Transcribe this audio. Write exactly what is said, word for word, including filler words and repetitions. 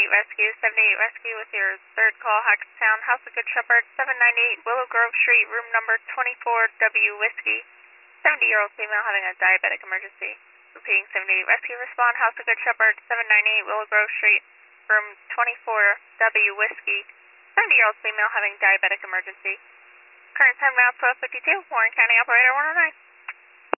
seventy-eight Rescue, seventy-eight Rescue with your third call, Hackettstown, House of Good Shepherd, seven ninety-eight Willow Grove Street, room number twenty-four W Whiskey. seventy-year-old female having a diabetic emergency. Repeating, seventy-eight Rescue, respond, House of Good Shepherd, seven ninety-eight Willow Grove Street, room twenty-four W Whiskey. seventy-year-old female having diabetic emergency. Current time now twelve fifty-two, Warren County Operator one oh nine.